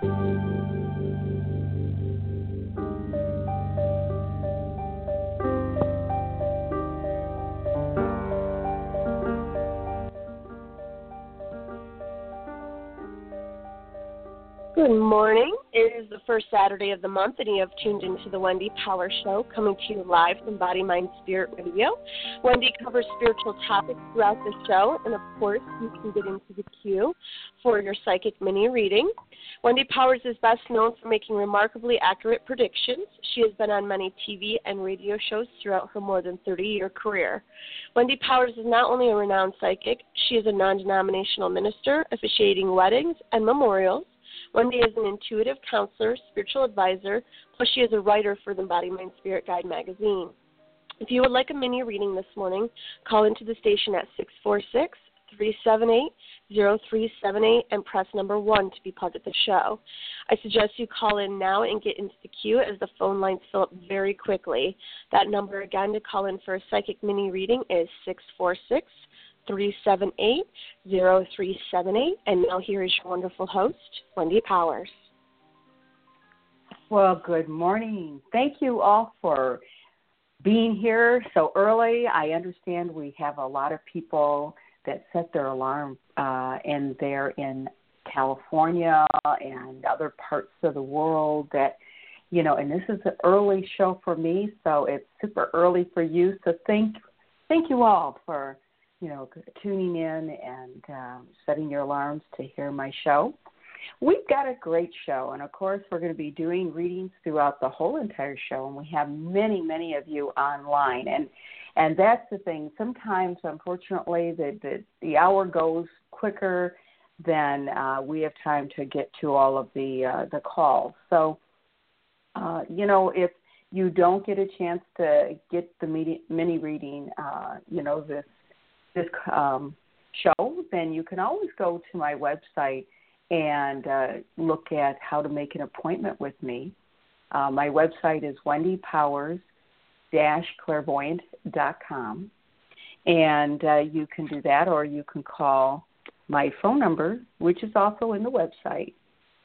Good morning. It is the first Saturday of the month, and you have tuned into the Wendy Power Show, coming to you live from Body, Mind, Spirit Radio. Wendy covers spiritual topics throughout the show, and of course, you can get into the queue for your psychic mini reading. Wendy Powers is best known for making remarkably accurate predictions. She has been on many TV and radio shows throughout her more than 30-year career. Wendy Powers is not only a renowned psychic, she is a non-denominational minister officiating weddings and memorials. Wendy is an intuitive counselor, spiritual advisor, plus she is a writer for the Body, Mind, Spirit Guide magazine. If you would like a mini reading this morning, call into the station at 646-378-0378 and press number 1 to be part of the show. I suggest you call in now and get into the queue as the phone lines fill up very quickly. That number again to call in for a psychic mini reading is 646-378-0378. And now here is your wonderful host, Wendy Powers. Well, good morning. Thank you all for being here so early. I understand we have a lot of people that set their alarm and they're in California and other parts of the world that, you know, and this is an early show for me, so it's super early for you. So thank you all for, you know, tuning in and setting your alarms to hear my show. We've got a great show, and of course we're going to be doing readings throughout the whole entire show, and we have many, many of you online, and that's the thing. Sometimes, unfortunately, the hour goes quicker than we have time to get to all of the calls. So, you know, if you don't get a chance to get the mini reading, you know, this show, then you can always go to my website and look at how to make an appointment with me. My website is wendypowers-clairvoyant.com, and you can do that, or you can call my phone number, which is also in the website,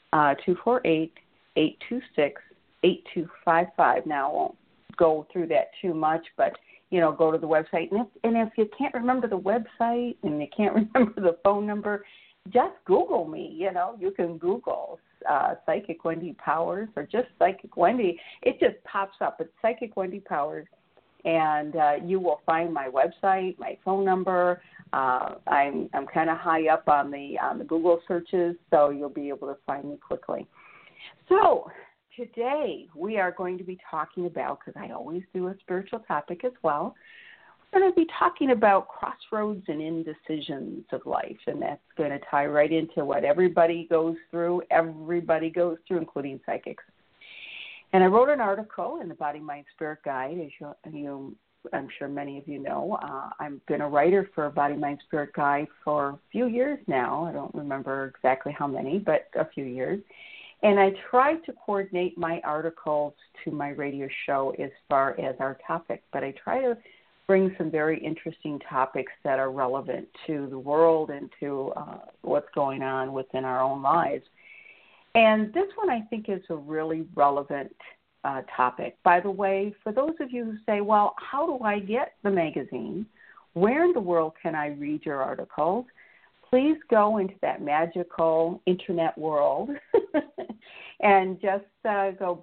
248-826-8255. Now, I won't go through that too much, but you know, go to the website. And if you can't remember the website and you can't remember the phone number, just Google me. You know, you can Google Psychic Wendy Powers or just Psychic Wendy. It just pops up. It's Psychic Wendy Powers, and you will find my website, my phone number. I'm kind of high up on the Google searches, so you'll be able to find me quickly. So today, we are going to be talking about, because I always do a spiritual topic as well, we're going to be talking about crossroads and indecisions of life, and that's going to tie right into what everybody goes through, including psychics. And I wrote an article in the Body, Mind, Spirit Guide, as I'm sure many of you know. I've been a writer for Body, Mind, Spirit Guide for a few years now. I don't remember exactly how many, but a few years. And I try to coordinate my articles to my radio show as far as our topic, but I try to bring some very interesting topics that are relevant to the world and to what's going on within our own lives. And this one I think is a really relevant topic. By the way, for those of you who say, well, how do I get the magazine? Where in the world can I read your articles? Please go into that magical internet world and just go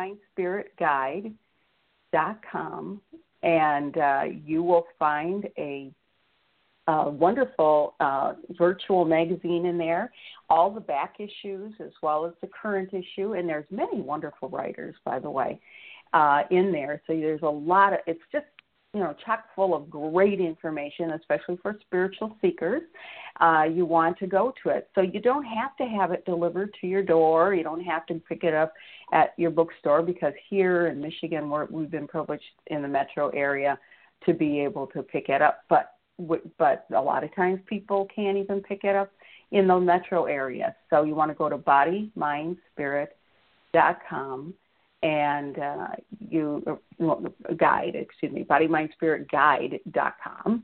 bodymindspiritguide.com, and you will find a wonderful virtual magazine in there, all the back issues as well as the current issue, and there's many wonderful writers, by the way, in there. So there's a lot of, it's just, you know, chock full of great information, especially for spiritual seekers. You want to go to it. So you don't have to have it delivered to your door. You don't have to pick it up at your bookstore, because here in Michigan, we've been privileged in the metro area to be able to pick it up. But a lot of times people can't even pick it up in the metro area. So you want to go to bodymindspirit.com and bodymindspiritguide.com,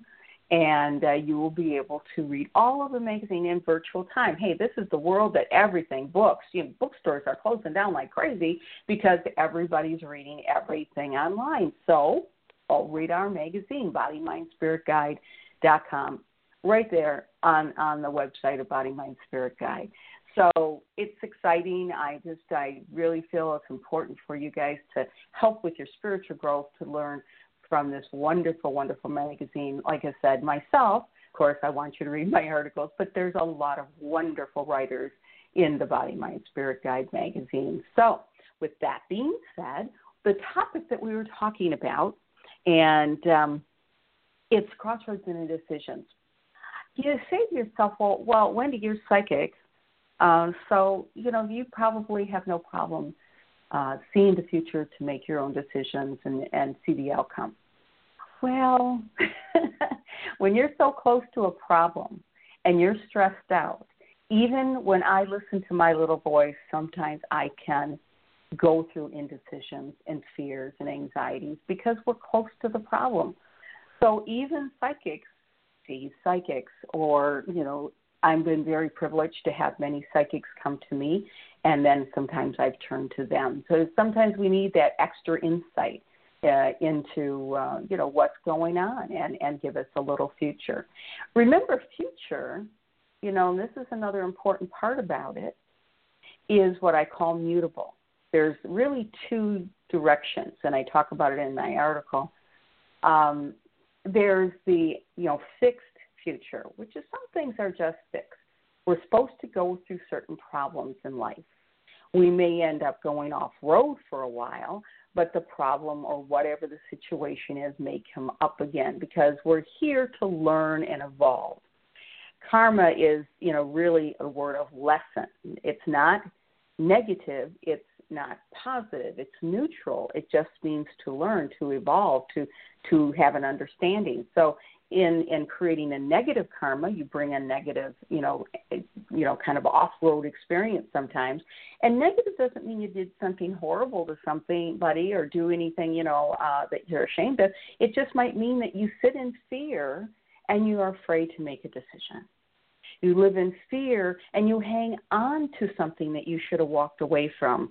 And you will be able to read all of the magazine in virtual time. Hey, this is the world that everything, books, bookstores are closing down like crazy because everybody's reading everything online. So read our magazine, BodyMindSpiritGuide.com, right there on the website of Body, Mind, Spirit Guide. So it's exciting. I really feel it's important for you guys to help with your spiritual growth, to learn from this wonderful, wonderful magazine. Like I said, myself, of course, I want you to read my articles, but there's a lot of wonderful writers in the Body, Mind, Spirit Guide magazine. So with that being said, the topic that we were talking about, and it's crossroads and indecisions. You say to yourself, well, Wendy, you're psychic, so, you probably have no problem seeing the future to make your own decisions and see the outcome. Well, when you're so close to a problem and you're stressed out, even when I listen to my little voice, sometimes I can go through indecisions and fears and anxieties because we're close to the problem. So even psychics see psychics, or, I've been very privileged to have many psychics come to me, and then sometimes I've turned to them. So sometimes we need that extra insight into, what's going on and give us a little future. Remember, future, and this is another important part about it, is what I call mutable. There's really two directions, and I talk about it in my article. There's the, fixed future, which is some things are just fixed. We're supposed to go through certain problems in life. We may end up going off road for a while, but the problem or whatever the situation is may come up again because we're here to learn and evolve. Karma is, really a word of lesson. It's not negative. It's not positive. It's neutral. It just means to learn, to evolve, to have an understanding. So in creating a negative karma, you bring a negative, kind of off-road experience sometimes. And negative doesn't mean you did something horrible to somebody or do anything, that you're ashamed of. It just might mean that you sit in fear and you are afraid to make a decision. You live in fear and you hang on to something that you should have walked away from,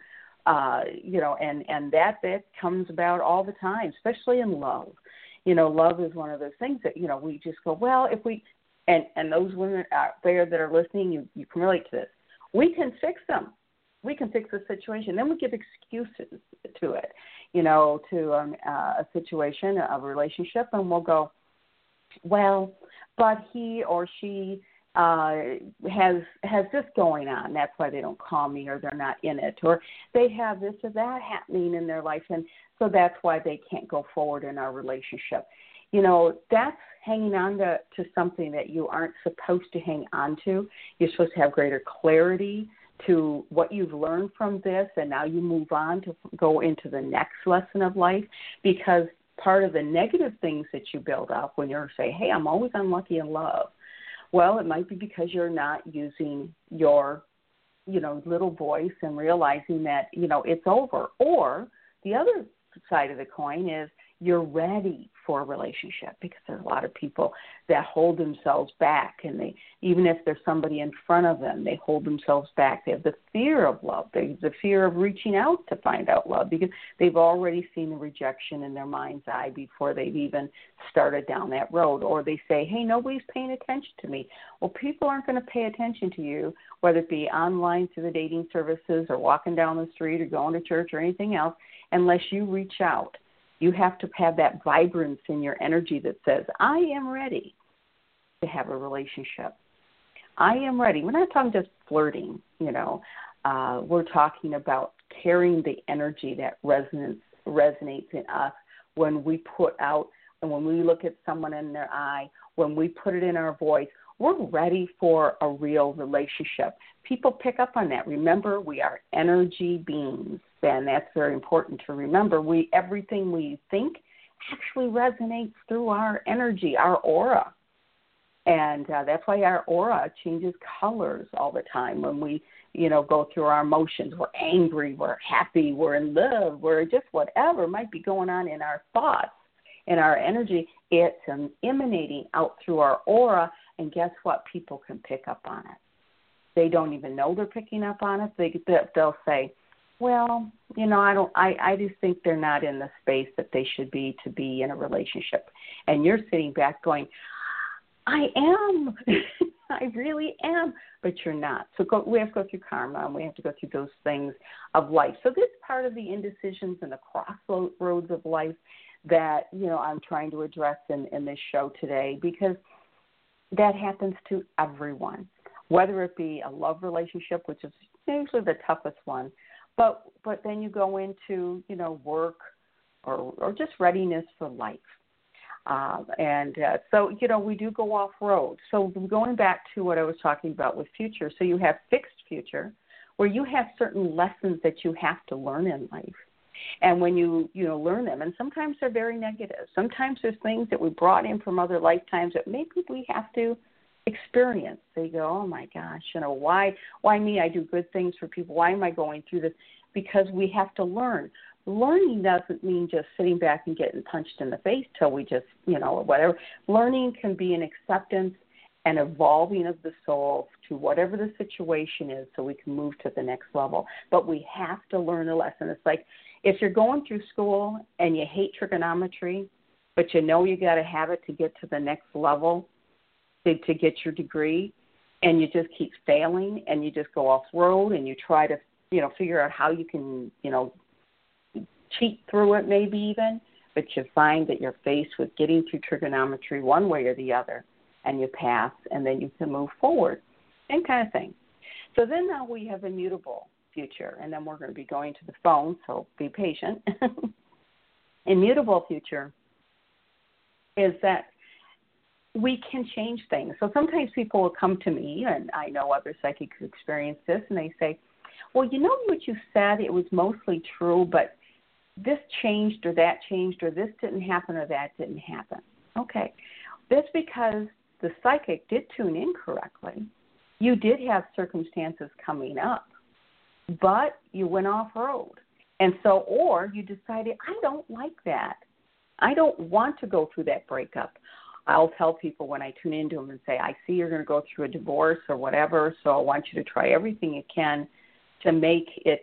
and that comes about all the time, especially in love. Love is one of those things that, we just go, well, if we, and those women out there that are listening, you can relate to this. We can fix them. We can fix the situation. Then we give excuses to it, to a situation, a relationship, and we'll go, well, but he or she has this going on. That's why they don't call me, or they're not in it, or they have this or that happening in their life, and so that's why they can't go forward in our relationship. That's hanging on to something that you aren't supposed to hang on to. You're supposed to have greater clarity to what you've learned from this, and now you move on to go into the next lesson of life, because part of the negative things that you build up when you're saying, hey, I'm always unlucky in love. Well, it might be because you're not using your, little voice and realizing that, it's over. Or the other side of the coin is you're ready for a relationship, because there's a lot of people that hold themselves back, and they, even if there's somebody in front of them, they hold themselves back. They have the fear of love. They have the fear of reaching out to find out love, because they've already seen the rejection in their mind's eye before they've even started down that road. Or they say, hey, nobody's paying attention to me. Well, people aren't going to pay attention to you, whether it be online through the dating services or walking down the street or going to church or anything else, unless you reach out. You have to have that vibrance in your energy that says, I am ready to have a relationship. I am ready. We're not talking just flirting, we're talking about carrying the energy that resonates in us when we put out, and when we look at someone in their eye, when we put it in our voice, we're ready for a real relationship. People pick up on that. Remember, we are energy beings, and that's very important to remember. Everything we think actually resonates through our energy, our aura. And that's why our aura changes colors all the time when we, go through our emotions. We're angry, we're happy, we're in love, we're just whatever might be going on in our thoughts. in our energy, it's emanating out through our aura, and guess what? People can pick up on it. They don't even know they're picking up on it. They'll say, well, I just think they're not in the space that they should be to be in a relationship. And you're sitting back going, I am. I really am. But you're not. So we have to go through karma, and we have to go through those things of life. So this part of the indecisions and the crossroads of life that, I'm trying to address in this show today, because that happens to everyone, whether it be a love relationship, which is usually the toughest one, but then you go into, work or just readiness for life. So, we do go off road. So going back to what I was talking about with future, so you have fixed future, where you have certain lessons that you have to learn in life. And when you learn them, and sometimes they're very negative. Sometimes there's things that we brought in from other lifetimes that maybe we have to experience. So you go, oh my gosh, why me? I do good things for people. Why am I going through this? Because we have to learn. Learning doesn't mean just sitting back and getting punched in the face till we just, or whatever. Learning can be an acceptance and evolving of the soul to whatever the situation is so we can move to the next level. But we have to learn a lesson. It's like if you're going through school and you hate trigonometry, but you got to have it to get to the next level, to get your degree, and you just keep failing and you just go off road and you try to, figure out how you can, cheat through it maybe even, but you find that you're faced with getting through trigonometry one way or the other, and you pass, and then you can move forward, same kind of thing. So then now we have immutable future, and then we're going to be going to the phone, so be patient. Immutable future is that we can change things. So sometimes people will come to me, and I know other psychics experience this, and they say, well, what you said, it was mostly true, but this changed or that changed or this didn't happen or that didn't happen. Okay. That's because the psychic did tune in correctly. You did have circumstances coming up, but you went off road. And so, or you decided, I don't like that. I don't want to go through that breakup. I'll tell people when I tune into them and say, I see you're going to go through a divorce or whatever, so I want you to try everything you can to make it,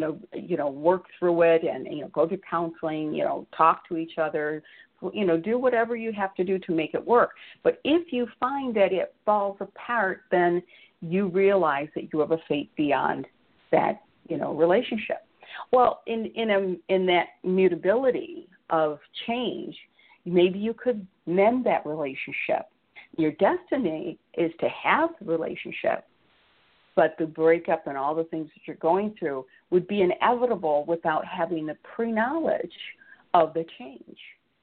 work through it and, go to counseling, talk to each other, do whatever you have to do to make it work. But if you find that it falls apart, then you realize that you have a fate beyond that, relationship. Well, in that mutability of change, maybe you could mend that relationship. Your destiny is to have the relationship, but the breakup and all the things that you're going through would be inevitable without having the pre-knowledge of the change,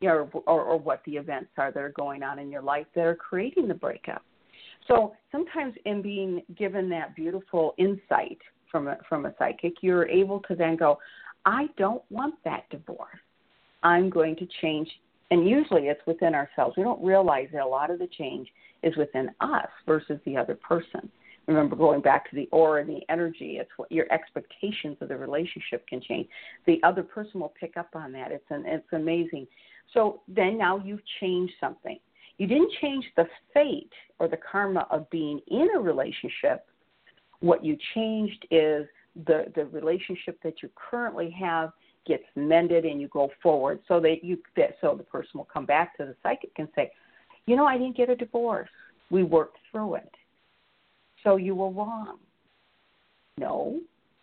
or what the events are that are going on in your life that are creating the breakup. So sometimes in being given that beautiful insight from a psychic, you're able to then go, I don't want that divorce. I'm going to change. And usually it's within ourselves. We don't realize that a lot of the change is within us versus the other person. Remember, going back to the aura and the energy, it's what your expectations of the relationship can change. The other person will pick up on that. It's amazing. So then now you've changed something. You didn't change the fate or the karma of being in a relationship. What you changed is the relationship that you currently have gets mended and you go forward, so the person will come back to the psychic and say, I didn't get a divorce. We worked through it. So you were wrong. No,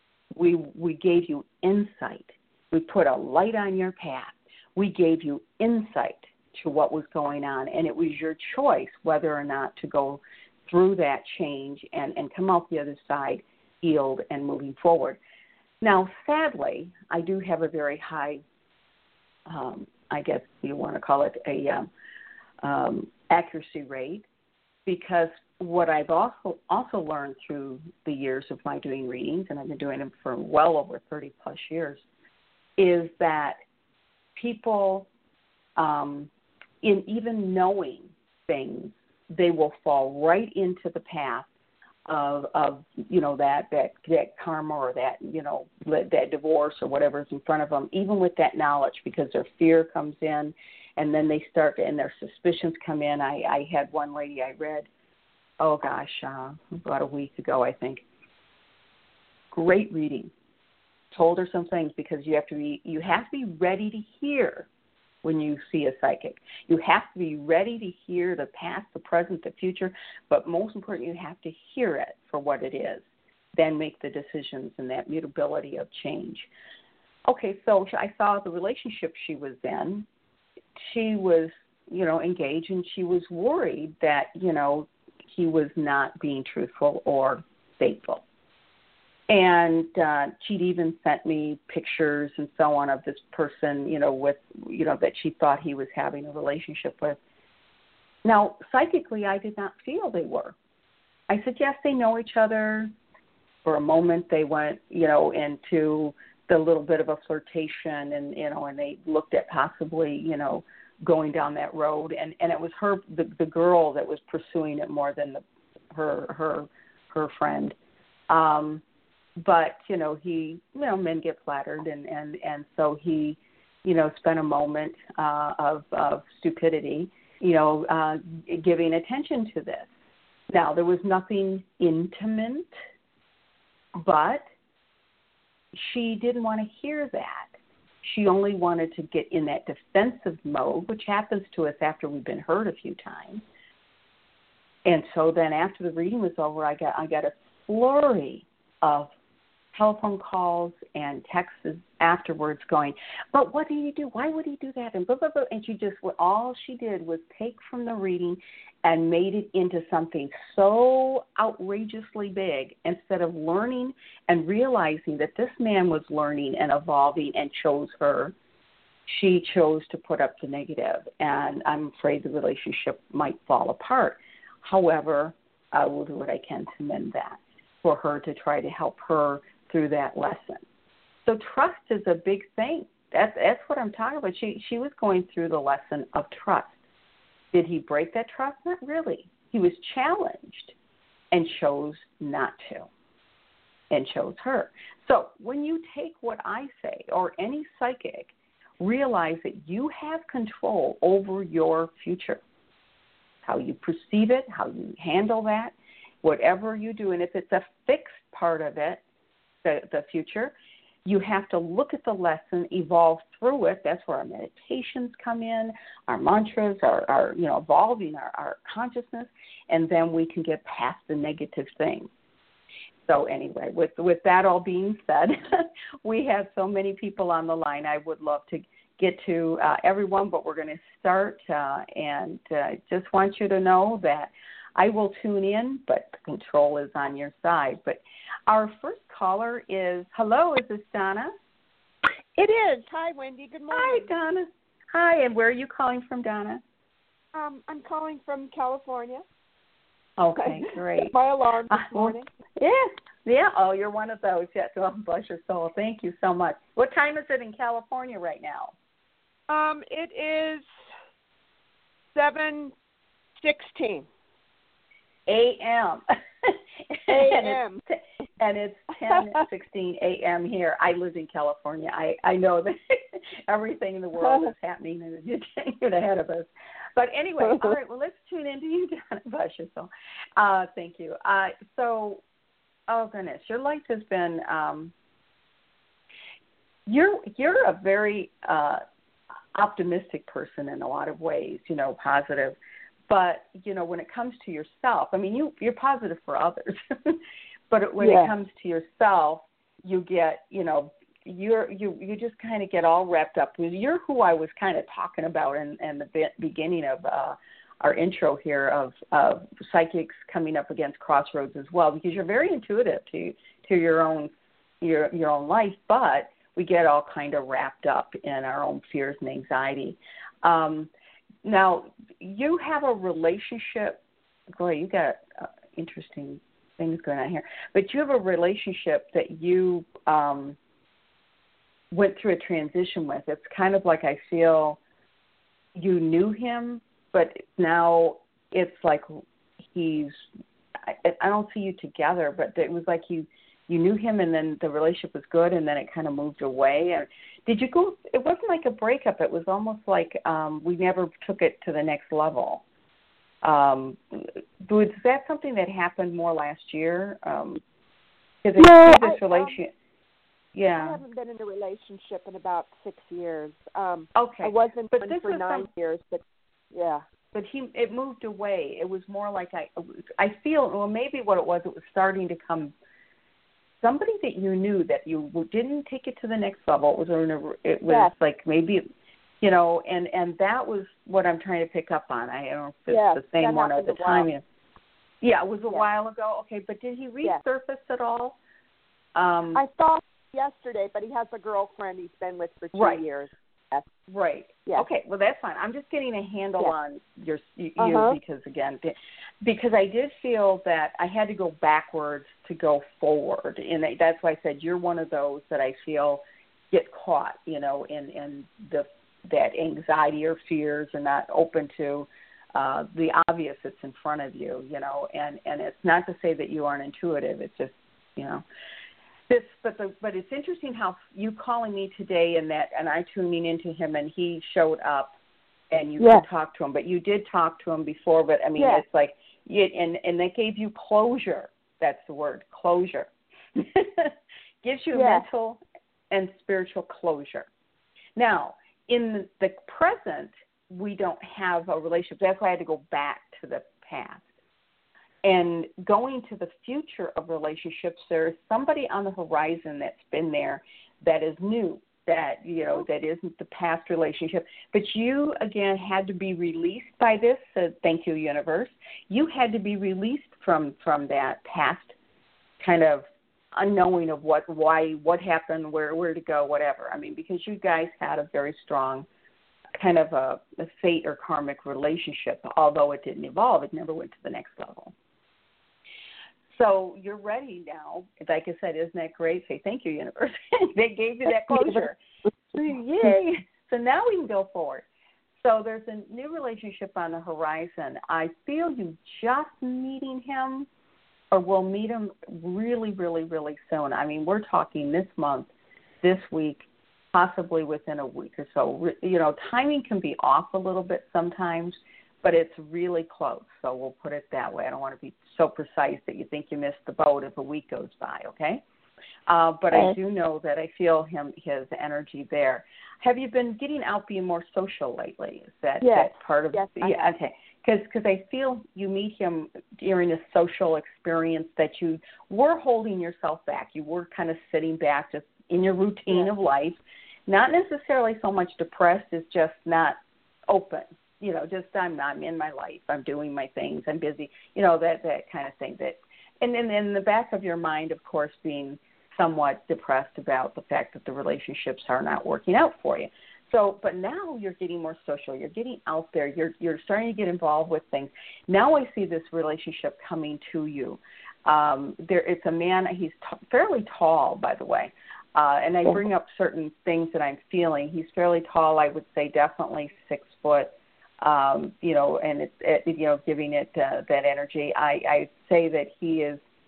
we gave you insight. We put a light on your path. We gave you insight to what was going on, and it was your choice whether or not to go through that change and come out the other side healed and moving forward. Now, sadly, I do have a very high, I guess you want to call it a accuracy rate, because what I've also learned through the years of my doing readings, and I've been doing them for well over 30 plus years, is that people, in even knowing things, they will fall right into the path of that karma or that divorce or whatever is in front of them, even with that knowledge, because their fear comes in and then they start, and their suspicions come in. I had one lady I read, about a week ago, I think. Great reading. Told her some things, because you have to be ready to hear when you see a psychic. You have to be ready to hear the past, the present, the future, but most important, you have to hear it for what it is, then make the decisions and that mutability of change. Okay, so I saw the relationship she was in. She was, engaged, and she was worried that, he was not being truthful or faithful. And she'd even sent me pictures and so on of this person, that she thought he was having a relationship with. Now, psychically, I did not feel they were. I said, yes, they know each other. For a moment, they went, into the little bit of a flirtation, and they looked at possibly, going down that road. And it was the girl that was pursuing it more than her friend. But, men get flattered, and so he, spent a moment of stupidity, giving attention to this. Now, there was nothing intimate, but she didn't want to hear that. She only wanted to get in that defensive mode, which happens to us after we've been hurt a few times. And so then after the reading was over, I got a flurry of telephone calls and texts afterwards going, but what did he do? Why would he do that? And blah, blah, blah. And all she did was take from the reading and made it into something so outrageously big, instead of learning and realizing that this man was learning and evolving and chose her. She chose to put up the negative, and I'm afraid the relationship might fall apart. However, I will do what I can to mend that, for her to try to help her through that lesson. So trust is a big thing. That's what I'm talking about. She was going through the lesson of trust. Did he break that trust? Not really. He was challenged and chose not to, and chose her. So when you take what I say, or any psychic, realize that you have control over your future, how you perceive it, how you handle that, whatever you do. And if it's a fixed part of it, the future, you have to look at the lesson, evolve through it. That's where our meditations come in, our mantras, our evolving our consciousness, and then we can get past the negative things. So anyway, with that all being said, we have so many people on the line. I would love to get to everyone, but we're going to start, and just want you to know that I will tune in, but control is on your side. But our first caller is, hello, is this Donna? It is. Hi, Wendy. Good morning. Hi, Donna. Hi, and where are you calling from, Donna? I'm calling from California. Okay, great. My alarm this morning. Yeah. Oh, you're one of those. Yes. Well, bless your soul. Thank you so much. What time is it in California right now? It is 7:16 a.m. a.m. and it's 10:16 a.m. here. I live in California. I know that everything in the world is happening and you're 10 years ahead of us. But anyway, all right, well, let's tune into you, Donna. Bless your soul. Thank you. So, oh, goodness, your life has been, you're a very optimistic person in a lot of ways, positive. But, when it comes to yourself, I mean, you're positive for others. But when it comes to yourself, you get, you just kind of get all wrapped up. You're who I was kind of talking about in the beginning of our intro here of psychics coming up against crossroads as well, because you're very intuitive to your own life, but we get all kind of wrapped up in our own fears and anxiety. Now, you have a relationship. Boy, you got interesting things going on here. But you have a relationship that you went through a transition with. It's kind of like I feel you knew him, but now it's like I don't see you together, but it was like you knew him, and then the relationship was good, and then it kind of moved away. Did you go? It wasn't like a breakup. It was almost like we never took it to the next level. Was that something that happened more last year? Because this relationship. Yeah. I haven't been in a relationship in about 6 years. Okay. I wasn't but one this for was 9 years, but yeah. But it moved away. It was more like I feel, well, maybe what it was starting to come, somebody that you knew that you didn't take it to the next level. It was yes. like maybe, you know, and that was what I'm trying to pick up on. I don't know if it's the same one at the time. Yeah, it was a while ago. Okay, but did he resurface at all? I saw him yesterday, but he has a girlfriend he's been with for 2 years. Yes. Right. Yes. Okay. Well, that's fine. I'm just getting a handle on you because, again, because I did feel that I had to go backwards to go forward, and that's why I said you're one of those that I feel get caught, you know, in that anxiety or fears and not open to the obvious that's in front of you, you know, and it's not to say that you aren't intuitive. It's just, you know. But it's interesting how you calling me today and I tuning into him and he showed up and you could talk to him. But you did talk to him before. But I mean, it's like and that gave you closure. That's the word, closure. Gives you mental and spiritual closure. Now, in the present, we don't have a relationship. That's why I had to go back to the past. And going to the future of relationships, there's somebody on the horizon that's been there that is new, that, you know, that isn't the past relationship. But you, again, had to be released by this. Thank you, universe. You had to be released from that past kind of unknowing of what happened, where to go, whatever. I mean, because you guys had a very strong kind of a fate or karmic relationship. Although it didn't evolve, it never went to the next level. So you're ready now. Like I said, isn't that great? Say thank you, universe. They gave you that closure. Yay! So now we can go forward. So there's a new relationship on the horizon. I feel you just meeting him, or will meet him really, really, really soon. I mean, we're talking this month, this week, possibly within a week or so. You know, timing can be off a little bit sometimes, but it's really close. So we'll put it that way. I don't want to be so precise that you think you missed the boat if a week goes by, okay? But I do know that I feel his energy there. Have you been getting out, being more social lately? Is that part of it? Yeah, okay. Because I feel you meet him during a social experience that you were holding yourself back. You were kind of sitting back just in your routine of life, not necessarily so much depressed as just not open. You know, just I'm in my life. I'm doing my things. I'm busy. You know, that kind of thing. And then in the back of your mind, of course, being somewhat depressed about the fact that the relationships are not working out for you. So, but now you're getting more social. You're getting out there. You're starting to get involved with things. Now I see this relationship coming to you. It's a man. He's fairly tall, by the way. And I bring up certain things that I'm feeling. He's fairly tall. I would say definitely 6 foot. You know, and it's you know, giving it that energy. I say that he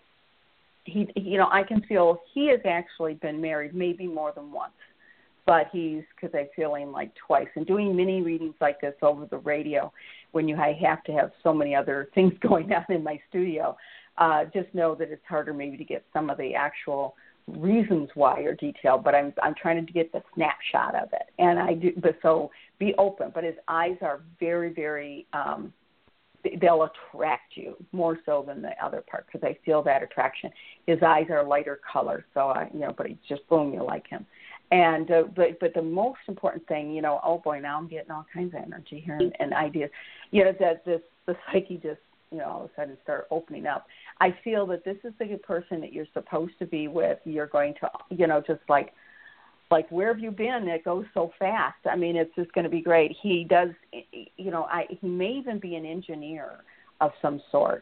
you know, I can feel he has actually been married maybe more than once, but because I'm feeling like twice. And doing mini readings like this over the radio, when I have to have so many other things going on in my studio, just know that it's harder maybe to get some of the actual reasons why are detailed, but I'm trying to get the snapshot of it, and I do. But so be open. But his eyes are very, very. They'll attract you more so than the other part, because I feel that attraction. His eyes are lighter color, so but he's just boom, you like him. And but the most important thing, you know, oh boy, now I'm getting all kinds of energy here and ideas. You know, that the psyche just, you know, all of a sudden start opening up. I feel that this is the good person that you're supposed to be with. You're going to, you know, just like where have you been? It goes so fast. I mean, it's just going to be great. He does, you know, he may even be an engineer of some sort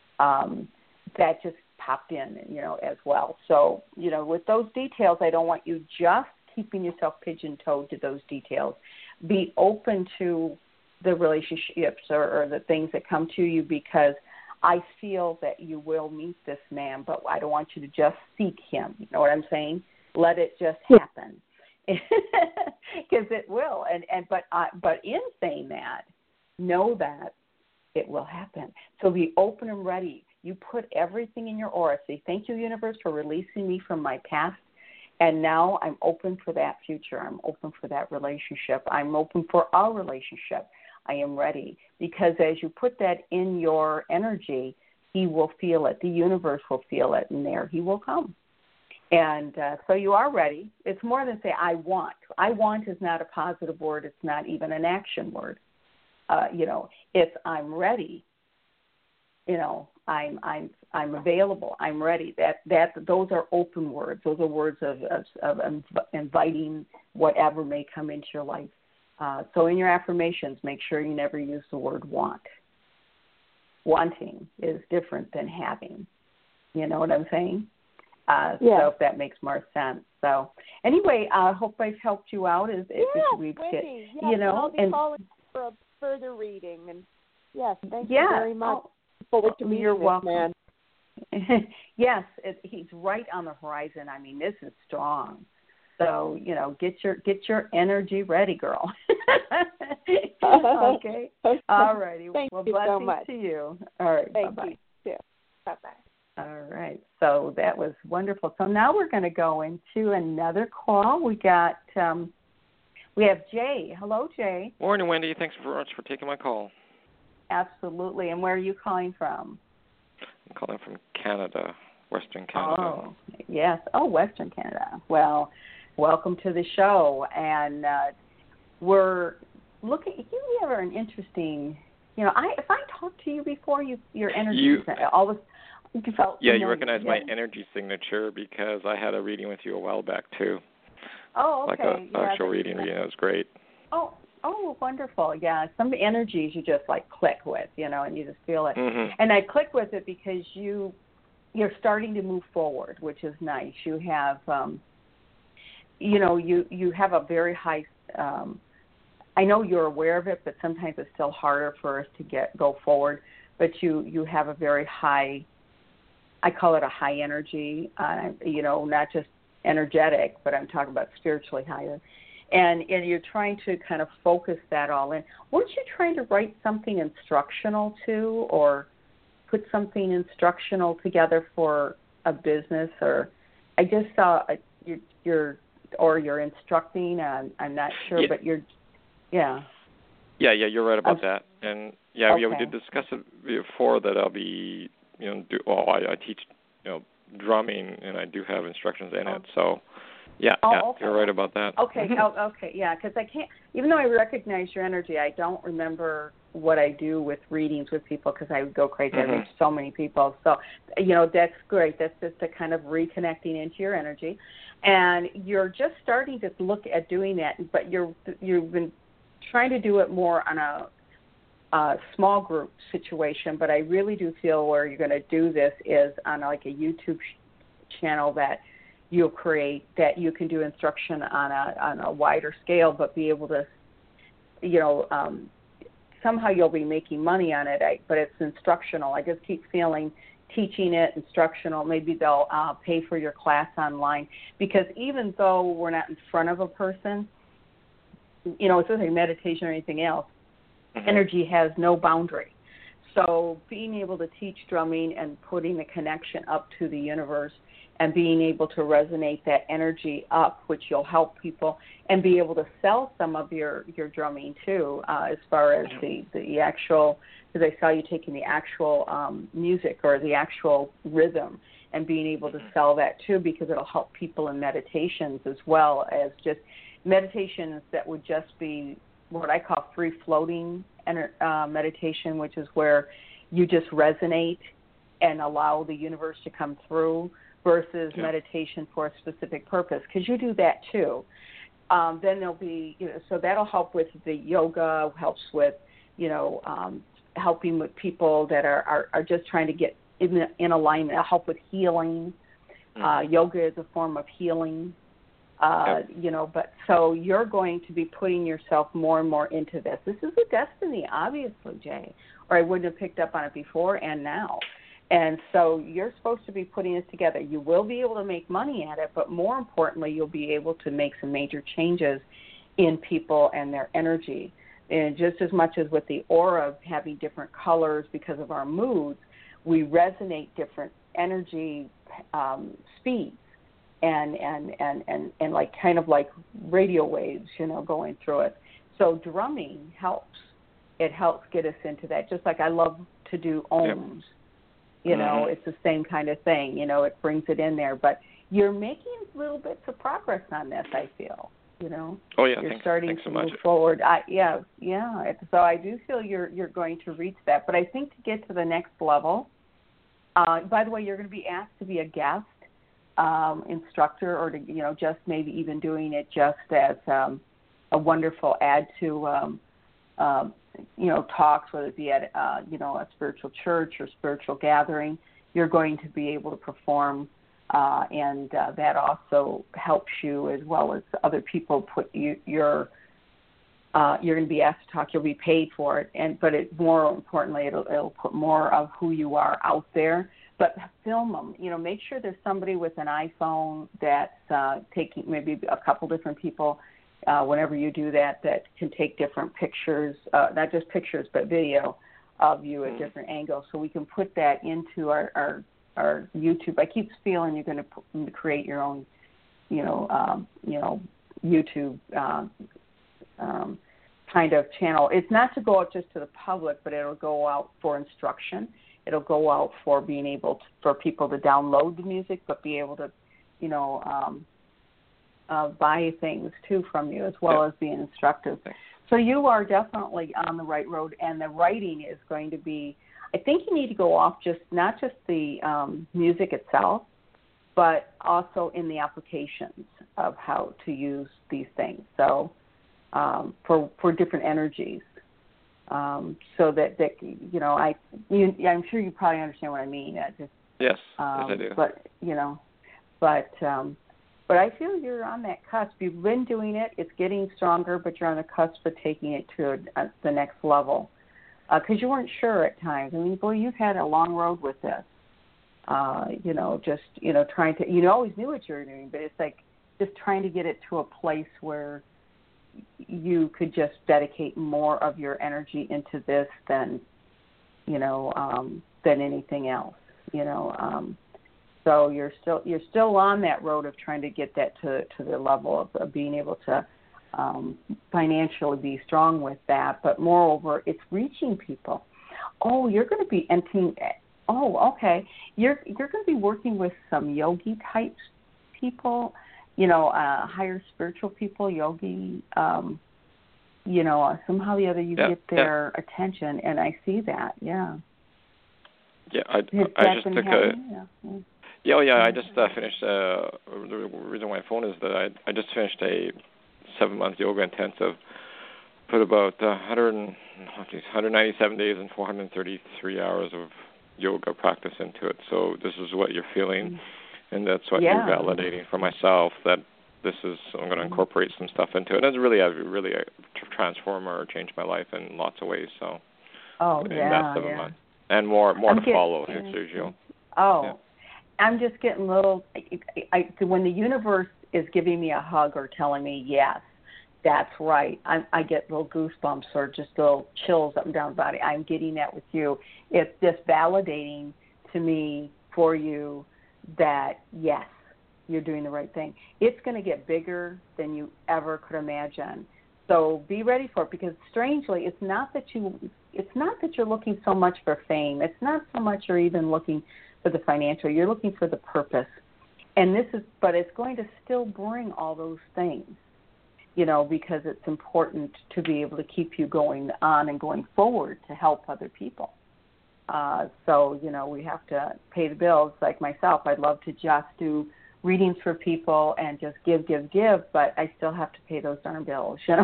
that just popped in, you know, as well. So, you know, with those details, I don't want you just keeping yourself pigeon-toed to those details. Be open to the relationships or the things that come to you, because I feel that you will meet this man, but I don't want you to just seek him. You know what I'm saying? Let it just happen. because it will. But in saying that, know that it will happen. So be open and ready. You put everything in your aura. Say, thank you, universe, for releasing me from my past. And now I'm open for that future. I'm open for that relationship. I'm open for our relationship. I am ready. Because as you put that in your energy, he will feel it. The universe will feel it, and there he will come. And so you are ready. It's more than say, I want. I want is not a positive word. It's not even an action word. It's I'm ready. I'm available. I'm ready. Those are open words. Those are words of inviting whatever may come into your life. So in your affirmations, make sure you never use the word want. Wanting is different than having. You know what I'm saying? So if that makes more sense. So anyway, I hope I've helped you out. Wendy, I'll be calling for a further reading. And yes, thank you very much. Forward to meeting you're welcome. Man. Yes, he's right on the horizon. I mean, this is strong. So, get your energy ready, girl. Okay. All righty. Thank you blessings so much. to you. All right. Thank bye-bye. you. Bye-bye. All right. So that was wonderful. So now we're going to go into another call. We have Jay. Hello, Jay. Morning, Wendy. Thanks very much for taking my call. Absolutely. And where are you calling from? I'm calling from Canada, Western Canada. Oh, yes. Oh, Western Canada. Well, welcome to the show. And we're looking, you have an interesting, if I talked to you before, your energy, all this, you felt. Yeah, you recognize my energy signature because I had a reading with you a while back, too. Oh, okay. Like an actual reading. It was great. Oh, wonderful. Yeah, some energies you just click with, and you just feel it. Mm-hmm. And I click with it because you're starting to move forward, which is nice. You have, you have a very high, I know you're aware of it, but sometimes it's still harder for us to go forward. But you have a very high, I call it a high energy, not just energetic, but I'm talking about spiritually higher. And you're trying to kind of focus that all in. Weren't you trying to write something instructional too, or put something instructional together for a business? Or I just saw you're instructing. I'm not sure, but you're, Yeah, you're right about that. And we did discuss it before that I'll be, I teach, drumming, and I do have instructions in it. So. Okay. You're right about that. Okay, because I can't, even though I recognize your energy, I don't remember what I do with readings with people because I would go crazy. I reach so many people. So, that's great. That's just a kind of reconnecting into your energy. And you're just starting to look at doing that, but you've been trying to do it more on a small group situation, but I really do feel where you're going to do this is on a YouTube channel that you'll create, that you can do instruction on a wider scale, but be able to, somehow you'll be making money on it, but it's instructional. I just keep feeling teaching it, instructional. Maybe they'll pay for your class online, because even though we're not in front of a person, especially meditation or anything else, energy has no boundary. So being able to teach drumming and putting the connection up to the universe and being able to resonate that energy up, which you'll help people, and be able to sell some of your drumming too, as far as the actual, because I saw you taking the actual music or the actual rhythm and being able to sell that too, because it'll help people in meditations as well as just meditations that would just be what I call free-floating meditation, which is where you just resonate and allow the universe to come through, versus meditation for a specific purpose, because you do that too. Then there'll be, so that'll help with the yoga, helps with, helping with people that are just trying to get in alignment. It'll help with healing. Yoga is a form of healing, but so you're going to be putting yourself more and more into this. This is a destiny, obviously, Jay, or I wouldn't have picked up on it before and now. And so you're supposed to be putting this together. You will be able to make money at it, but more importantly, you'll be able to make some major changes in people and their energy. And just as much as with the aura having different colors because of our moods, we resonate different energy speeds and like kind of like radio waves, going through it. So drumming helps. It helps get us into that. Just like I love to do ohms. It's the same kind of thing. It brings it in there. But you're making little bits of progress on this, I feel. Oh, yeah. You're starting thanks to so much. move forward. So I do feel you're going to reach that. But I think to get to the next level, by the way, you're going to be asked to be a guest instructor, or to just maybe even doing it just as a wonderful add to talks, whether it be at a spiritual church or spiritual gathering. You're going to be able to perform, and that also helps you as well as other people. You're going to be asked to talk. You'll be paid for it, but more importantly, it'll put more of who you are out there. But film them. Make sure there's somebody with an iPhone that's taking, maybe a couple different people. Whenever you do that can take different pictures, not just pictures, but video of you at different angles. So we can put that into our YouTube. I keep feeling you're going to create your own, YouTube kind of channel. It's not to go out just to the public, but it'll go out for instruction. It'll go out for being able for people to download the music, but be able to, buy things too from you, as well as being instructive. So you are definitely on the right road, and the writing is going to be, I think you need to go off not just the music itself, but also in the applications of how to use these things. So for different energies, so that I'm sure you probably understand what I mean. Yes, I do. But I feel you're on that cusp. You've been doing it. It's getting stronger, but you're on the cusp of taking it to the next level. Because you weren't sure at times. I mean, boy, you've had a long road with this. Trying to, you always knew what you were doing, but it's like just trying to get it to a place where you could just dedicate more of your energy into this than anything else, So you're still on that road of trying to get that to the level of being able to financially be strong with that. But moreover, it's reaching people. Oh, you're going to be entering. Oh, okay. You're going to be working with some yogi type people, higher spiritual people, yogi. Somehow or the other you get their attention, and I see that. Yeah. Yeah, I just took a. Yeah. I just finished. The reason why I phone is that I just finished a 7-month yoga intensive. Put about 197 days and 433 hours of yoga practice into it. So this is what you're feeling, and that's what you're validating for myself. That this is I'm going to incorporate some stuff into it. And it's really transform or change my life in lots of ways. So. In that 7 months. And more to follow, Sergio. I'm just getting little. When the universe is giving me a hug or telling me yes, that's right, I get little goosebumps or just little chills up and down the body. I'm getting that with you. It's just validating to me for you that yes, you're doing the right thing. It's going to get bigger than you ever could imagine. So be ready for it, because strangely, it's not that you're looking so much for fame. It's not so much you're even looking for the financial. You're looking for the purpose. And but it's going to still bring all those things, because it's important to be able to keep you going on and going forward to help other people. So we have to pay the bills. Like myself, I'd love to just do readings for people and just give, but I still have to pay those darn bills, So,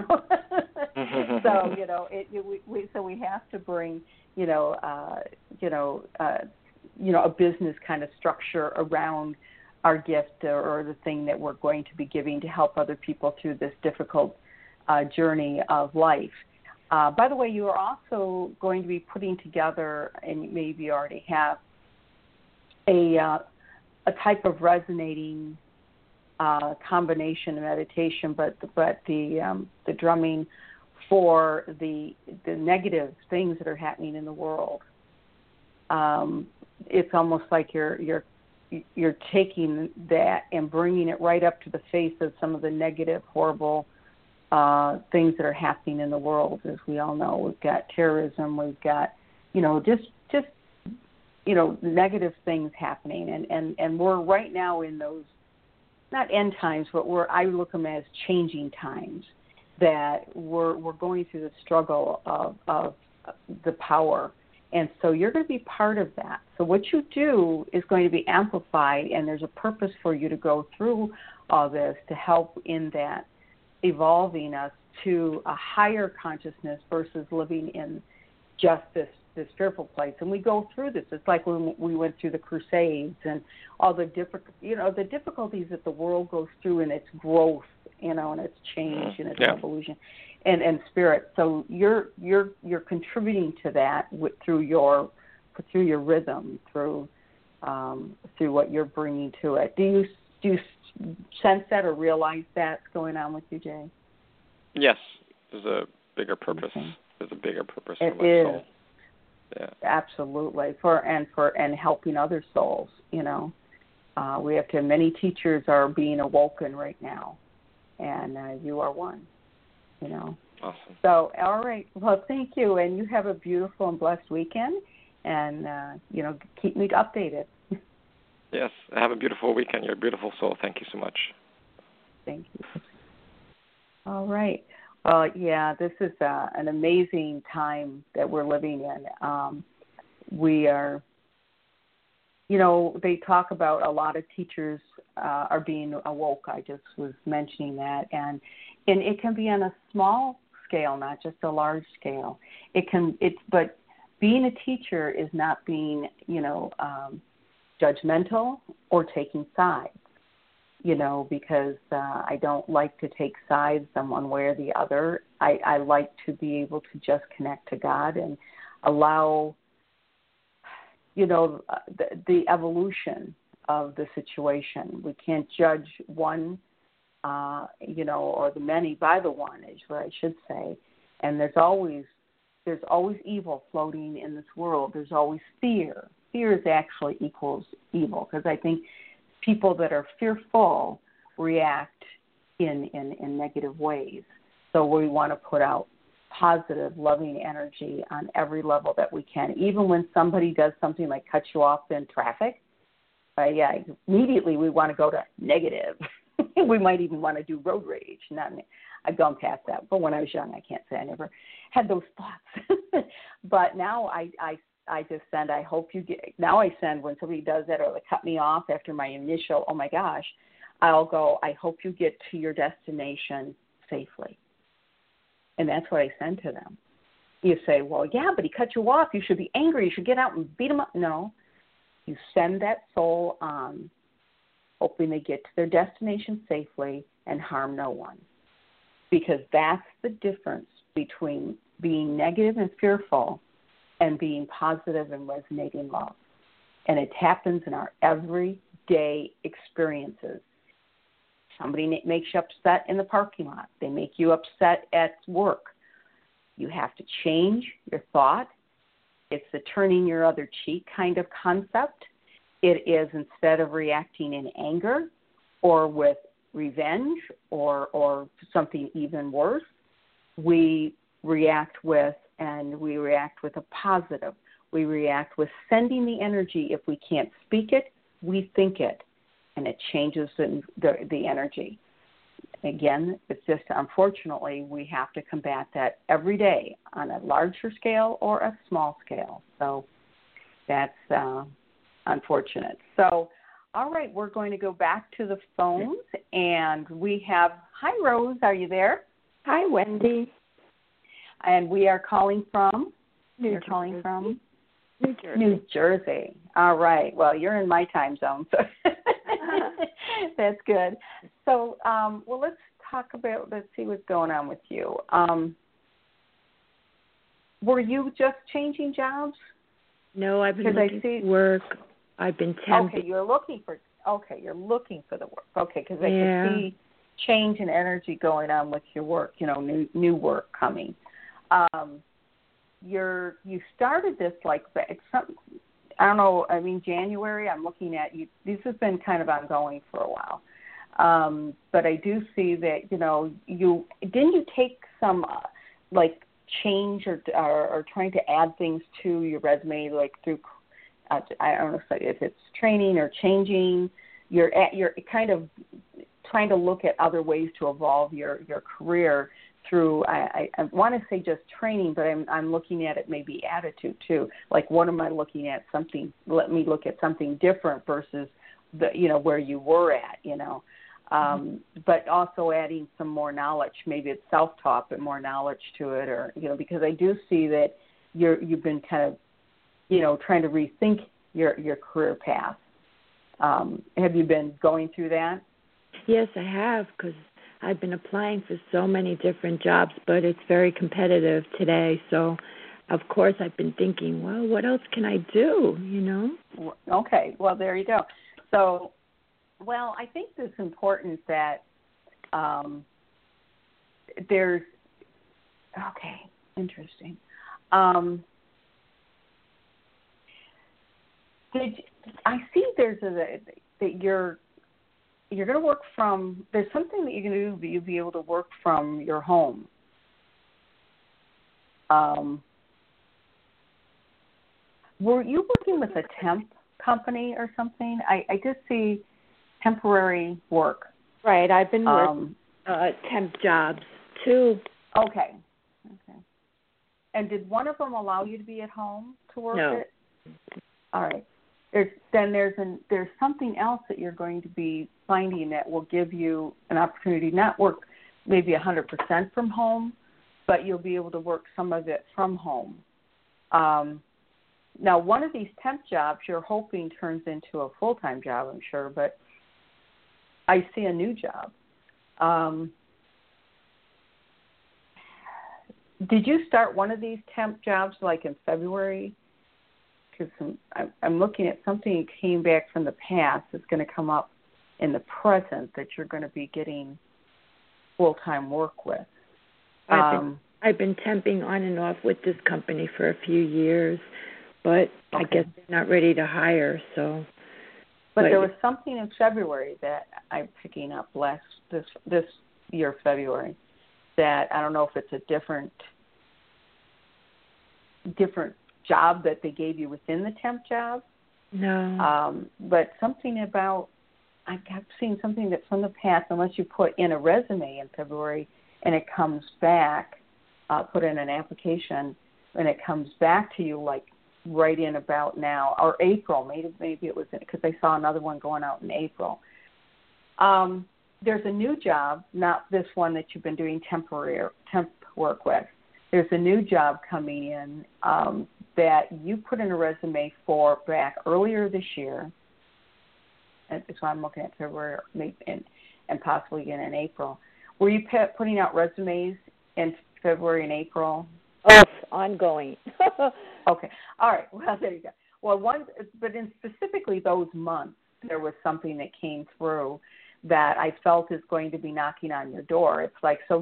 we have to bring, a business kind of structure around our gift or the thing that we're going to be giving to help other people through this difficult journey of life. By the way, you are also going to be putting together, and maybe you already have, a type of resonating combination of meditation, but the drumming for the negative things that are happening in the world. It's almost like you're taking that and bringing it right up to the face of some of the negative, horrible things that are happening in the world. As we all know, we've got terrorism, we've got, just negative things happening, and we're right now in those, not end times, but I look them as changing times, that we're going through the struggle of the power. And so you're going to be part of that. So what you do is going to be amplified, and there's a purpose for you to go through all this to help in that evolving us to a higher consciousness versus living in just this fearful place. And we go through this. It's like when we went through the Crusades and all the the difficulties that the world goes through in its growth, and its change and its evolution. And spirit. So you're contributing to that through your rhythm, through what you're bringing to it. Do you sense that or realize that's going on with you, Jay? Yes, there's a bigger purpose. Okay. There's a bigger purpose for my soul. Yeah, absolutely. And helping other souls. We have to. Many teachers are being awoken right now, and you are one. Awesome. So, all right. Well, thank you, and you have a beautiful and blessed weekend, and keep me updated. Yes, have a beautiful weekend. You're a beautiful soul. Thank you so much. Thank you. All right. Well, this is an amazing time that we're living in. We are, they talk about a lot of teachers are being awoke. I just was mentioning that, and it can be on a small scale, not just a large scale. But being a teacher is not being, judgmental or taking sides, because I don't like to take sides on one way or the other. I like to be able to just connect to God and allow, the evolution of the situation. We can't judge one, or the many by the one, is what I should say. And there's always evil floating in this world. There's always fear. Fear is actually equals evil, because I think people that are fearful react in negative ways. So we want to put out positive, loving energy on every level that we can. Even when somebody does something like cut you off in traffic, immediately we want to go to negative. We might even want to do road rage. I've gone past that, but when I was young, I can't say I never had those thoughts. But now I just send, I hope you get, now I send when somebody does that or they cut me off after my initial, oh my gosh, I'll go, I hope you get to your destination safely. And that's what I send to them. You say, well, yeah, but he cut you off. You should be angry. You should get out and beat him up. No. You send that soul on, hoping they get to their destination safely and harm no one. Because that's the difference between being negative and fearful and being positive and resonating love. And it happens in our everyday experiences. Somebody makes you upset in the parking lot. They make you upset at work. You have to change your thought. It's the turning your other cheek kind of concept. It is, instead of reacting in anger or with revenge or something even worse, we react with a positive. We react with sending the energy. If we can't speak it, we think it, and it changes the energy. Again, it's just, unfortunately, we have to combat that every day on a larger scale or a small scale. So that's unfortunate. So, all right, we're going to go back to the phones, and we have, hi, Rose, are you there? Hi, Wendy. And we are calling from? New Jersey. New Jersey. All right. Well, you're in my time zone, so that's good. So, let's see what's going on with you. Were you just changing jobs? No, I've been looking for work I've been temping. Okay, you're looking for the work. Okay, because I can see change in energy going on with your work. New work coming. You started this I don't know. I mean, January. I'm looking at you. This has been kind of ongoing for a while. But I do see that you take some change or trying to add things to your resume, like through I don't know if it's training or changing. You're kind of trying to look at other ways to evolve your career through. I want to say just training, but I'm looking at it maybe attitude too. Like, what am I looking at? Let me look at something different versus where you were at. But also adding some more knowledge. Maybe it's self-taught, but more knowledge to it, or because I do see that you've been kind of trying to rethink your career path. Have you been going through that? Yes, I have, because I've been applying for so many different jobs, but it's very competitive today. So, of course, I've been thinking, well, what else can I do, Okay, well, there you go. So, I think it's important that there's – okay, interesting. I see that you're going to work from – there's something that you're going to do that you'll be able to work from your home. Were you working with a temp company or something? I did see temporary work. Right. I've been working temp jobs too. Okay. And did one of them allow you to be at home to work it? All right. There's something else that you're going to be finding that will give you an opportunity to not work maybe 100% from home, but you'll be able to work some of it from home. Now, one of these temp jobs you're hoping turns into a full-time job, I'm sure, but I see a new job. Did you start one of these temp jobs like in February? Because I'm looking at something that came back from the past that's going to come up in the present that you're going to be getting full-time work with. I've been temping on and off with this company for a few years, but I guess they're not ready to hire. So, but there was something in February that I'm picking up this year, February, that I don't know if it's a different job that they gave you within the temp job. No. But something about, I've seen something that's from the past, unless you put in a resume in February and it comes back, put in an application and it comes back to you like right in about now, or April, maybe it was, because I saw another one going out in April. There's a new job, not this one that you've been doing temp work with. There's a new job coming in that you put in a resume for back earlier this year. And so I'm looking at February and possibly again in April. Were you putting out resumes in February and April? Oh, it's ongoing. Okay. All right. Well, there you go. Well, but in specifically those months, there was something that came through that I felt is going to be knocking on your door. It's like, so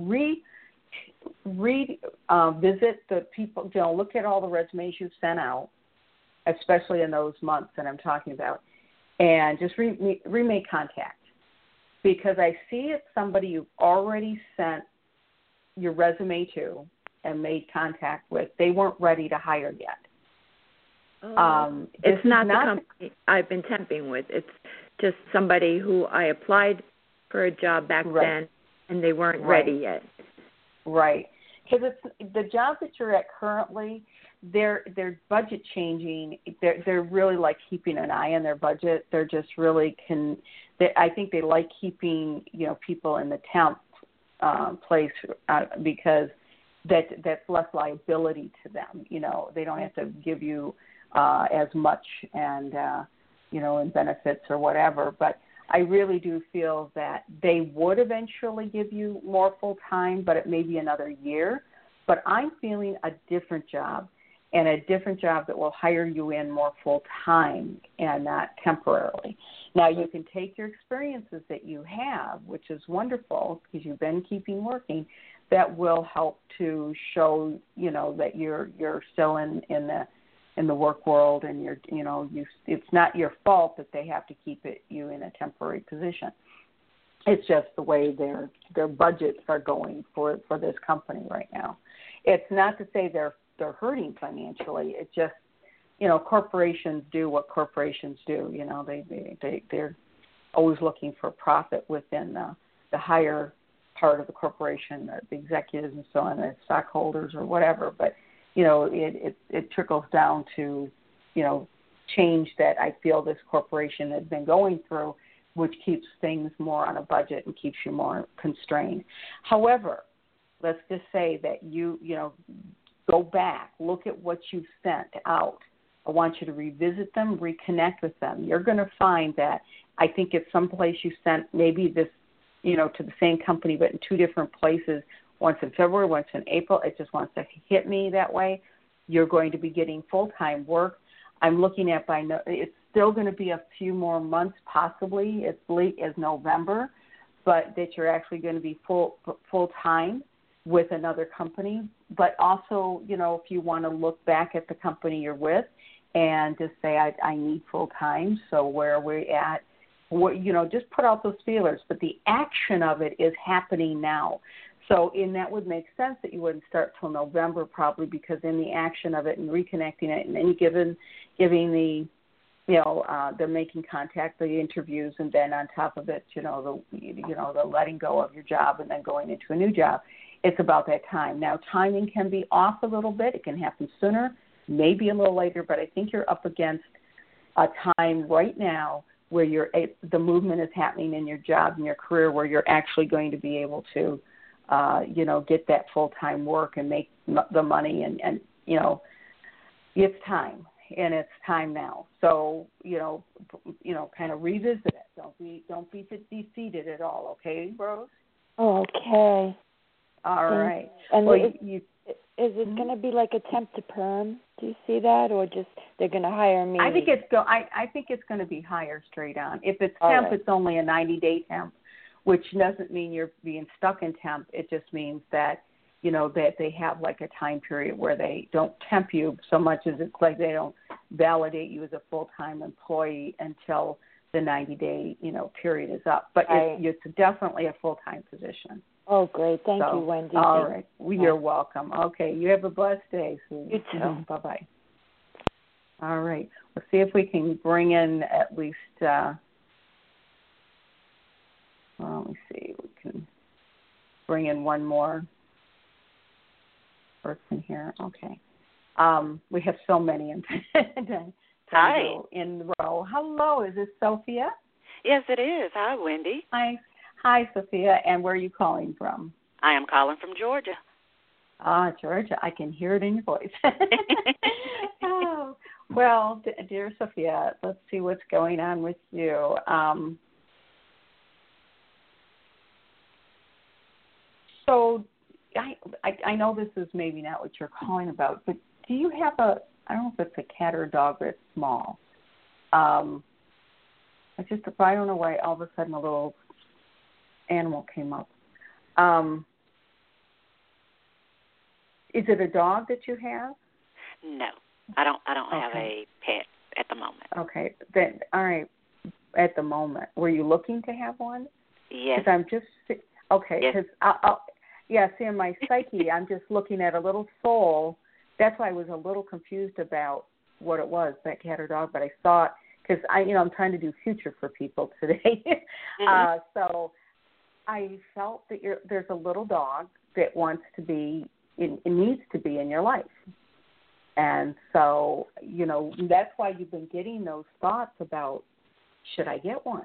visit the people, look at all the resumes you've sent out, especially in those months that I'm talking about, and just remake contact. Because I see it's somebody you've already sent your resume to and made contact with. They weren't ready to hire yet. It's not the company I've been temping with. It's just somebody who I applied for a job back then, and they weren't ready yet. Right. Because it's the job that you're at currently, they're budget changing. They're really like keeping an eye on their budget. They're just really I think they like keeping people in the temp place because that's less liability to them. They don't have to give you as much and in benefits or whatever. But I really do feel that they would eventually give you more full time, but it may be another year. But I'm feeling a different job, and a different job that will hire you in more full-time and not temporarily. Now, you can take your experiences that you have, which is wonderful because you've been keeping working. That will help to show, that you're still in the work world, and it's not your fault that they have to keep you in a temporary position. It's just the way their budgets are going for this company right now. It's not to say they're hurting financially. It's just, corporations do what corporations do. They're always looking for profit within the higher part of the corporation, the executives and so on, the stockholders or whatever. But it trickles down to change that I feel this corporation has been going through, which keeps things more on a budget and keeps you more constrained. However, let's just say that you go back, look at what you've sent out. I want you to revisit them, reconnect with them. You're going to find that I think it's someplace you sent maybe this, to the same company, but in two different places, once in February, once in April. It just wants to hit me that way. You're going to be getting full-time work. I'm looking at it's still going to be a few more months, possibly as late as November, but that you're actually going to be full-time with another company. But also, if you want to look back at the company you're with and just say, I need full-time, so where are we at? Just put out those feelers. But the action of it is happening now. So that would make sense that you wouldn't start till November probably, because in the action of it and reconnecting it and then giving the, they're making contact, the interviews, and then on top of it, the letting go of your job and then going into a new job. It's about that time. Now, timing can be off a little bit. It can happen sooner, maybe a little later, but I think you're up against a time right now where the movement is happening in your job and your career, where you're actually going to be able to, get that full-time work and make the money, and it's time, and it's time now. So, kind of revisit it. Don't be defeated at all, okay, Rose? Okay. All right. And is it going to be like a temp to perm? Do you see that, or just they're going to hire me? I think it's going to be higher straight on. If it's temp, It's only a 90-day temp, which doesn't mean you're being stuck in temp. It just means that that they have like a time period where they don't temp you so much as it's like they don't validate you as a full-time employee until the 90-day period is up. But it's definitely a full-time position. Oh, great. Thank you, Wendy. All right. You're welcome. Okay. You have a blessed day, Susie. You too. Bye-bye. All right. Let's see if we can bring in at least, let me see. We can bring in one more person here. Okay. We have so many in row. Hello. Is this Sophia? Yes, it is. Hi, Wendy. Hi, Sophia, and where are you calling from? I am calling from Georgia. Georgia. I can hear it in your voice. Oh, well, dear Sophia, let's see what's going on with you. So I know this is maybe not what you're calling about, but do you have I don't know if it's a cat or a dog, but it's small. I don't know why all of a sudden a little animal came up. Is it a dog that you have? No, I don't have a pet at the moment. Okay, then all right. At the moment, were you looking to have one? Yes. Because I'm just because see, in my psyche, I'm just looking at a little soul. That's why I was a little confused about what it was, that cat or dog. But I saw it because I'm trying to do future for people today. Mm-hmm. So I felt that there's a little dog that wants to be, it needs to be in your life. And so, that's why you've been getting those thoughts about, should I get one?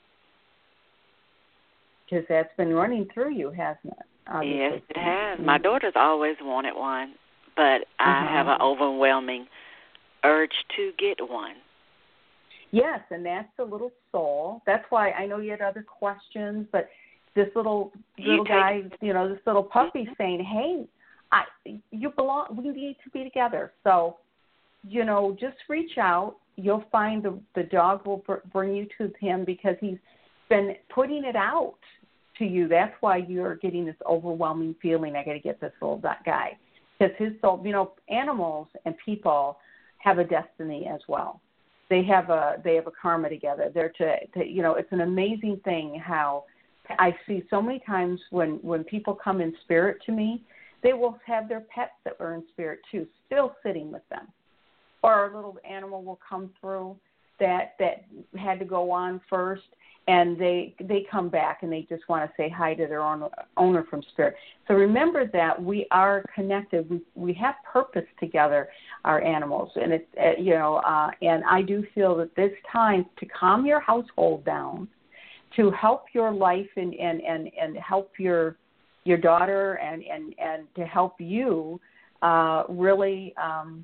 Because that's been running through you, hasn't it? Obviously. Yes, it has. My daughter's always wanted one, but I have an overwhelming urge to get one. Yes, and that's the little soul. That's why I know you had other questions, but this little guy, this little puppy saying, hey, you belong. We need to be together. So, just reach out. You'll find the dog will bring you to him because he's been putting it out to you. That's why you're getting this overwhelming feeling. I got to get this little guy, because his soul. Animals and people have a destiny as well. They have a karma together. They're it's an amazing thing how I see so many times when people come in spirit to me, they will have their pets that are in spirit too, still sitting with them. Or a little animal will come through that had to go on first, and they come back and they just want to say hi to their owner from spirit. So remember that we are connected. We have purpose together, our animals, and it's and I do feel that this time to calm your household down, to help your life and help your daughter and to help you really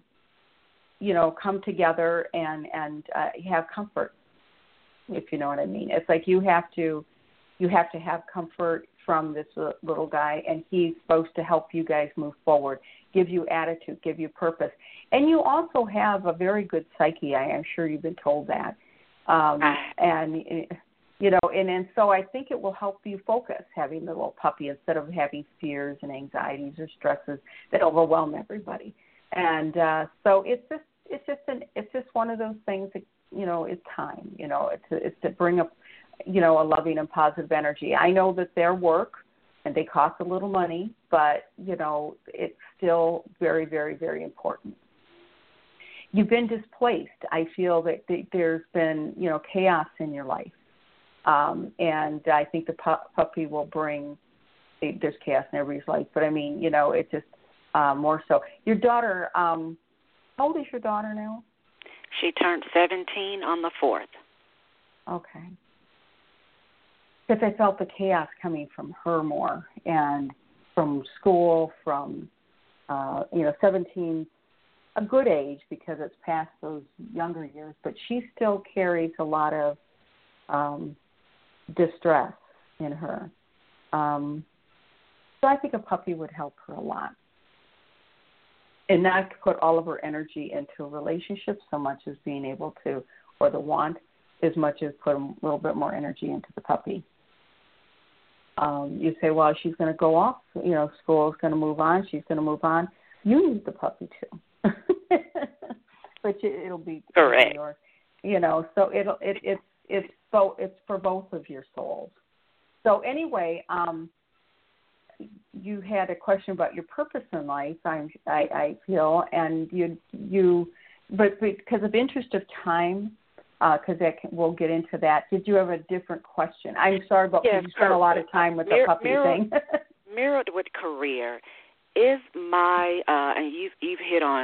come together and have comfort, if you know what I mean. It's like you have to have comfort from this little guy, and he's supposed to help you guys move forward, give you attitude, give you purpose. And you also have a very good psyche. I am sure you've been told that. And so I think it will help you focus having the little puppy instead of having fears and anxieties or stresses that overwhelm everybody. And so it's just one of those things that, it's time, it's to bring up, a loving and positive energy. I know that their work and they cost a little money, but, it's still very, very, very important. You've been displaced. I feel that there's been, chaos in your life. And I think the puppy will bring, there's chaos in everybody's life, but I mean, it's just more so. Your daughter, how old is your daughter now? She turned 17 on the 4th. Okay. Because I felt the chaos coming from her more, and from school, from, 17, a good age because it's past those younger years, but she still carries a lot of distress in her. So I think a puppy would help her a lot. And not put all of her energy into a relationship so much as being able to, or the want, as much as put a little bit more energy into the puppy. You say, well, she's going to go off, school's going to move on, she's going to move on. You need the puppy too. But it'll be correct. So it's for both of your souls. So anyway, you had a question about your purpose in life, I feel, and but because of interest of time, because we'll get into that. Did you have a different question? I'm sorry, but you spent a lot of time with the puppy thing. Mirrored with career, is my and you've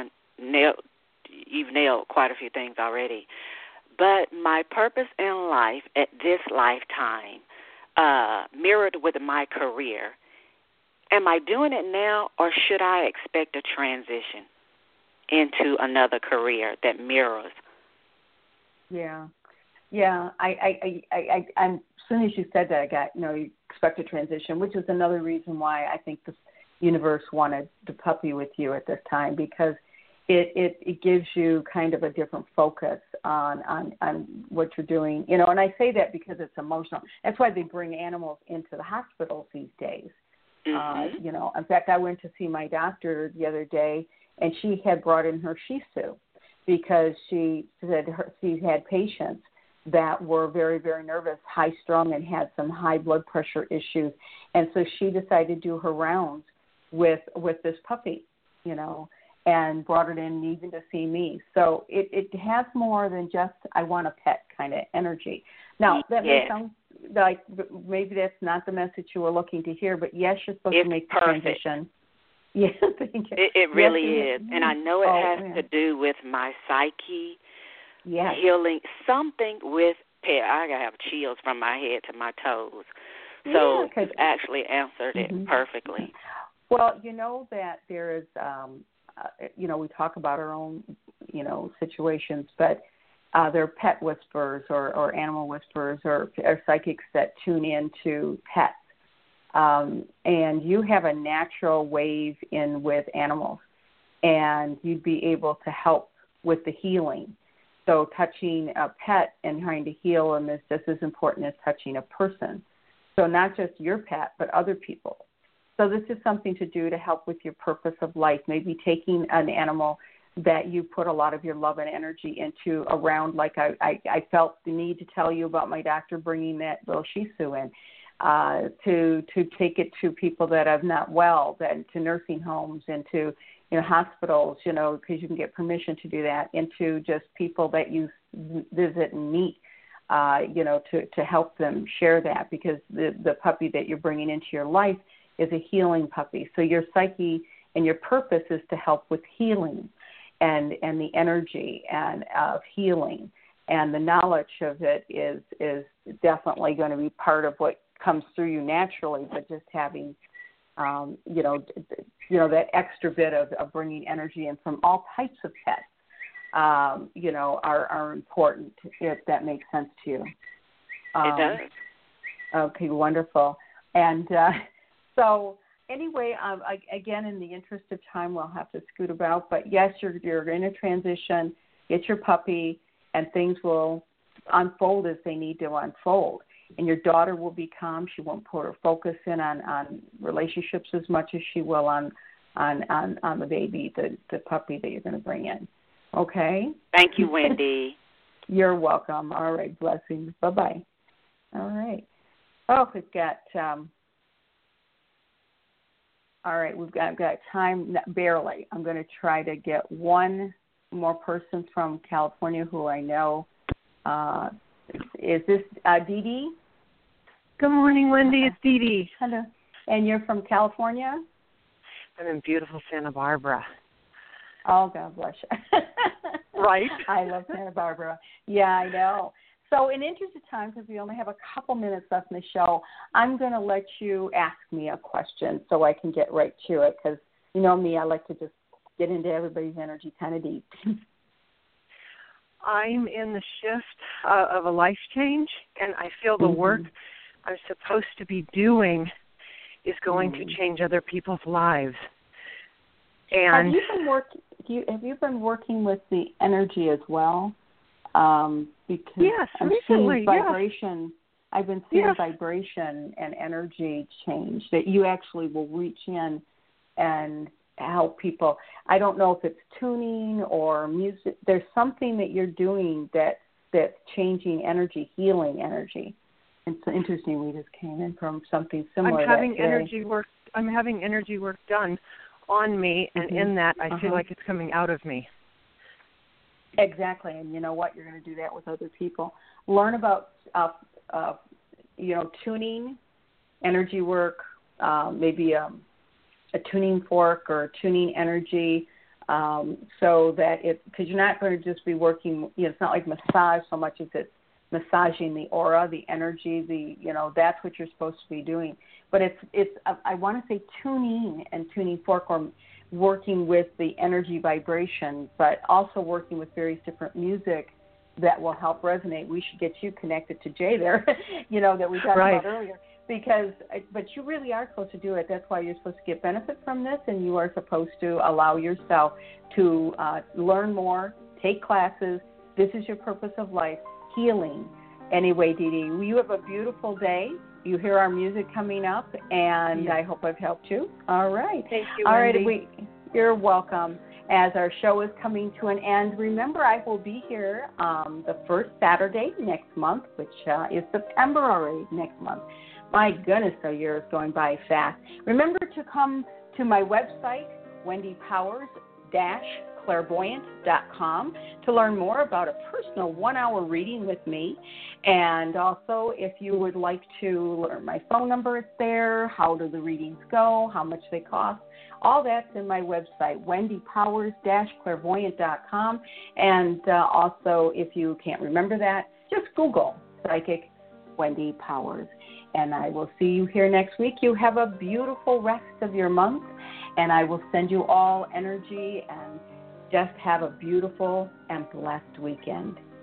nailed quite a few things already, but my purpose in life at this lifetime, mirrored with my career. Am I doing it now, or should I expect a transition into another career that mirrors? Yeah. I'm as soon as you said that, I got you expect a transition, which is another reason why I think the universe wanted the puppy with you at this time, because it gives you kind of a different focus on what you're doing. And I say that because it's emotional. That's why they bring animals into the hospitals these days. Mm-hmm. In fact, I went to see my doctor the other day, and she had brought in her Shih Tzu because she said she had patients that were very, very nervous, high-strung, and had some high blood pressure issues. And so she decided to do her rounds with this puppy, and brought it in even to see me. So it has more than just I want a pet kind of energy. Now, that may sound like maybe that's not the message you were looking to hear, but yes, you're supposed to make the transition. Yes, it really is. And I know it has to do with my psyche, healing, something with pet. I have chills from my head to my toes. So you've actually answered it perfectly. Well, that there is, we talk about our own, situations, but there are pet whisperers or animal whisperers or psychics that tune in to pets. and you have a natural wave in with animals, and you'd be able to help with the healing. So touching a pet and trying to heal them is just as important as touching a person. So not just your pet, but other people. So this is something to do to help with your purpose of life, maybe taking an animal that you put a lot of your love and energy into around, like I felt the need to tell you about my doctor bringing that little Shih Tzu in, to take it to people that are not well, then to nursing homes and to hospitals, because you can get permission to do that, into just people that you visit and meet, to help them share that, because the puppy that you're bringing into your life is a healing puppy. So your psyche and your purpose is to help with healing and the energy and of healing, and the knowledge of it is definitely going to be part of what comes through you naturally, but just having that extra bit of bringing energy in from all types of pets, are important, if that makes sense to you. It does. Okay, wonderful. And so anyway, again, in the interest of time, we'll have to scoot about. But yes, you're in a transition. Get your puppy, and things will unfold as they need to unfold. And your daughter will be calm. She won't put her focus in on relationships as much as she will on the baby, the puppy that you're going to bring in. Okay? Thank you, Wendy. You're welcome. All right. Blessings. Bye-bye. All right. Oh, we've got all right, we've got time, barely. I'm going to try to get one more person from California who I know. Is this Dee Dee? Good morning, Wendy. It's Dee Dee. Hello. And you're from California? I'm in beautiful Santa Barbara. Oh, God bless you. Right? I love Santa Barbara. Yeah, I know. So in interest of time, because we only have a couple minutes left in the show, I'm going to let you ask me a question so I can get right to it, because you know me, I like to just get into everybody's energy kind of deep. I'm in the shift of a life change, and I feel the work I'm supposed to be doing is going to change other people's lives. And have you been working with the energy as well? Because yes, I'm recently, seeing vibration. Yes. I've been seeing vibration and energy change, that you actually will reach in and help people. I don't know if it's tuning or music. There's something that you're doing that's changing energy, healing energy. It's interesting. We just came in from something similar. I'm having energy work done on me, and in that I feel like it's coming out of me. Exactly, and you know what? You're going to do that with other people. Learn about, tuning, energy work, maybe a tuning fork or tuning energy, so that because you're not going to just be working. It's not like massage so much as it's massaging the aura, the energy, that's what you're supposed to be doing. But it's I want to say tuning and tuning fork, or working with the energy vibration, but also working with various different music that will help resonate. We should get you connected to Jay there, that we talked about earlier, but you really are supposed to do it. That's why you're supposed to get benefit from this, and you are supposed to allow yourself to learn more, take classes. This is your purpose of life, healing. Anyway, Dee Dee, you have a beautiful day. You hear our music coming up, and I hope I've helped you. All right. Thank you, All Wendy. right, you're welcome. As our show is coming to an end, remember I will be here the first Saturday next month, which is September already next month. My goodness, the year is going by fast. Remember to come to my website, wendypowers-clairvoyant.com, to learn more about a personal 1-hour reading with me. And also, if you would like to learn my phone number, it's there. How do the readings go? How much they cost? All that's in my website, wendypowers-clairvoyant.com. And also, if you can't remember that, just Google Psychic Wendy Powers. And I will see you here next week. You have a beautiful rest of your month, and I will send you all energy, and just have a beautiful and blessed weekend.